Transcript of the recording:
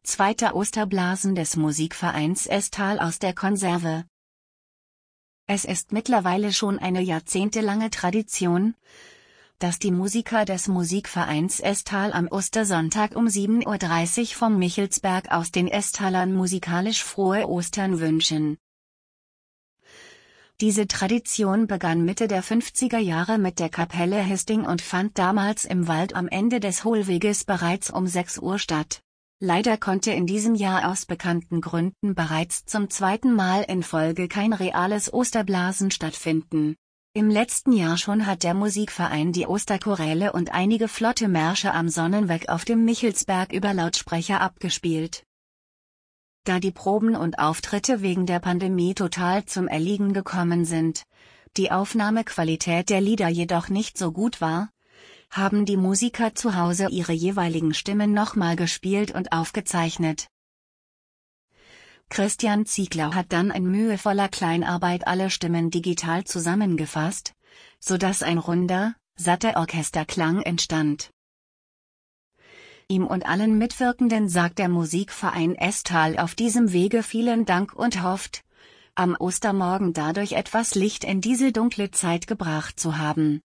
Zweiter Osterblasen des Musikvereins Estal aus der Konserve. Es ist mittlerweile schon eine jahrzehntelange Tradition, dass die Musiker des Musikvereins Estal am Ostersonntag um 7:30 Uhr vom Michelsberg aus den Estalern musikalisch frohe Ostern wünschen. Diese Tradition begann Mitte der 50er Jahre mit der Kapelle Hesting und fand damals im Wald am Ende des Hohlweges bereits um 6 Uhr statt. Leider konnte in diesem Jahr aus bekannten Gründen bereits zum zweiten Mal in Folge kein reales Osterblasen stattfinden. Im letzten Jahr schon hat der Musikverein die Osterchoräle und einige flotte Märsche am Sonnenweg auf dem Michelsberg über Lautsprecher abgespielt. Da die Proben und Auftritte wegen der Pandemie total zum Erliegen gekommen sind, die Aufnahmequalität der Lieder jedoch nicht so gut war, haben die Musiker zu Hause ihre jeweiligen Stimmen nochmal gespielt und aufgezeichnet. Christian Ziegler hat dann in mühevoller Kleinarbeit alle Stimmen digital zusammengefasst, sodass ein runder, satter Orchesterklang entstand. Ihm und allen Mitwirkenden sagt der Musikverein Estal auf diesem Wege vielen Dank und hofft, am Ostermorgen dadurch etwas Licht in diese dunkle Zeit gebracht zu haben.